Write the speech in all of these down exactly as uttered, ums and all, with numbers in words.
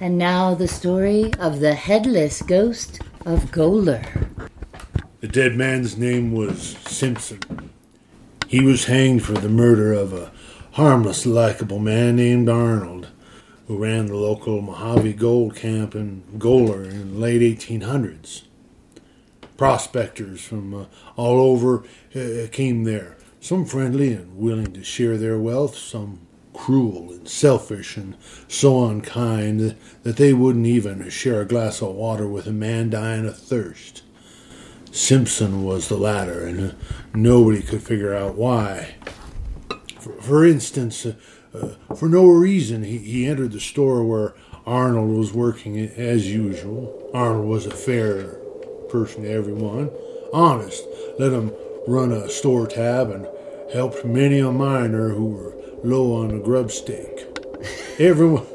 And now the story of the headless ghost of Goler. The dead man's name was Simpson. He was hanged for the murder of a harmless, likable man named Arnold, who ran the local Mojave Gold Camp in Goler in the late eighteen hundreds. Prospectors from uh, all over uh, came there, some friendly and willing to share their wealth, some cruel and selfish and so unkind that they wouldn't even share a glass of water with a man dying of thirst. Simpson was the latter, and uh, nobody could figure out why. For, for instance, uh, uh, for no reason, he, he entered the store where Arnold was working as usual. Arnold was a fair person to everyone, honest, let him run a store tab, and helped many a miner who were low on the grub stake. Everyone,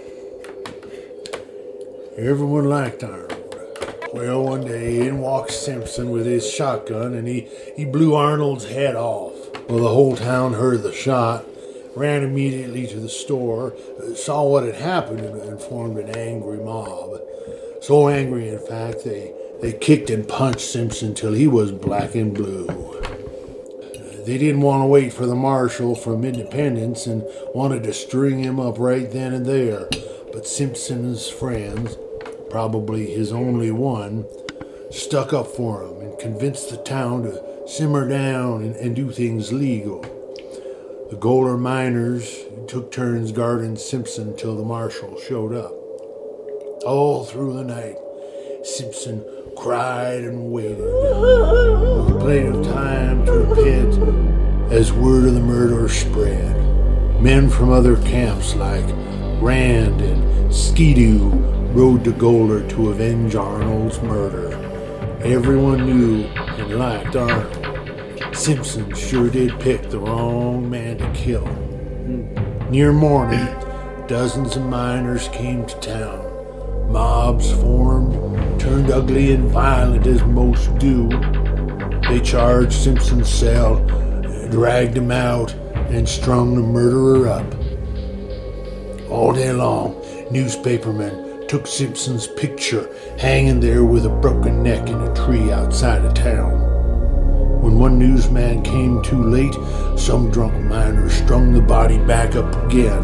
everyone liked Arnold. Well, one day in walked Simpson with his shotgun, and he, he blew Arnold's head off. Well, the whole town heard the shot, ran immediately to the store, saw what had happened, and formed an angry mob. So angry, in fact, they, they kicked and punched Simpson till he was black and blue. They didn't want to wait for the marshal from Independence and wanted to string him up right then and there. But Simpson's friends, probably his only one, stuck up for him and convinced the town to simmer down and, and do things legal. The Goler miners took turns guarding Simpson till the marshal showed up. All through the night, Simpson cried and waited, with plenty of time to repent as word of the murder spread. Men from other camps like Rand and Skidoo rode to Goler to avenge Arnold's murder. Everyone knew and liked Arnold. Simpson sure did pick the wrong man to kill. Near morning, dozens of miners came to town. Mobs formed, turned ugly and violent as most do. They charged Simpson's cell, dragged him out, and strung the murderer up. All day long, newspapermen took Simpson's picture hanging there with a broken neck in a tree outside of town. When one newsman came too late, some drunk miner strung the body back up again.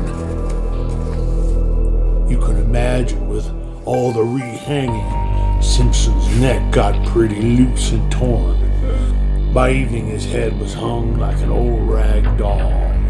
You can imagine, with all the rehanging, Simpson's neck got pretty loose and torn. By evening, his head was hung like an old rag doll.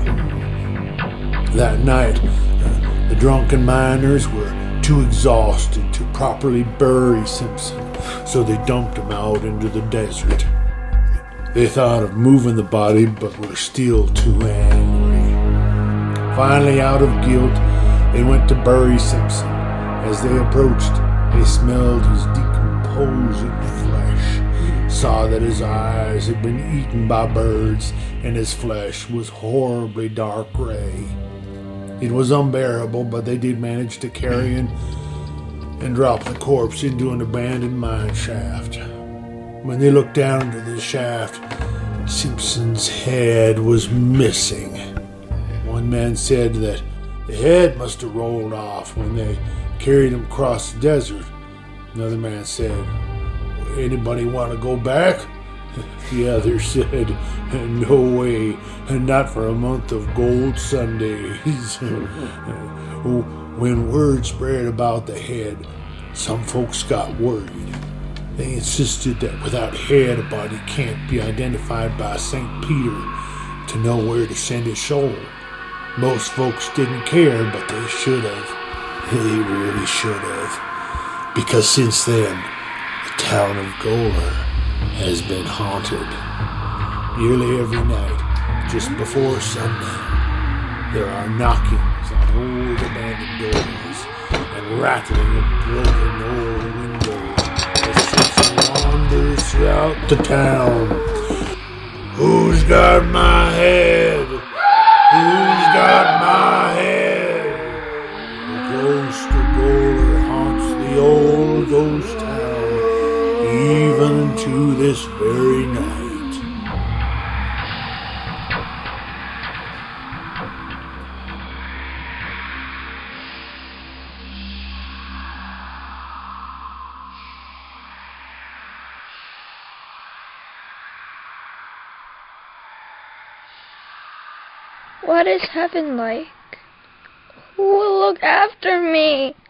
That night, uh, the drunken miners were too exhausted to properly bury Simpson, so they dumped him out into the desert. They thought of moving the body, but were still too angry. Finally, out of guilt, they went to bury Simpson. As they approached, they smelled his decomposing flesh, saw that his eyes had been eaten by birds, and his flesh was horribly dark gray. It was unbearable, but they did manage to carry and, and drop the corpse into an abandoned mine shaft. When they looked down into the shaft, Simpson's head was missing. One man said that the head must have rolled off when they carried him across the desert. Another man said, "Anybody want to go back?" The other said, "No way, not for a month of gold Sundays." When word spread about the head, some folks got worried. They insisted that without head, a body can't be identified by Saint Peter to know where to send his soul. Most folks didn't care, but they should have. They really should have. Because since then, the town of Goler has been haunted. Nearly every night, just before sundown, there are knockings on old abandoned doors and rattling of broken old windows as Simpson wanders throughout the town. Who's got my head? Who's got my head? The ghost of Goler haunts the old ghost town, even to this very night. What is heaven like? Who will look after me?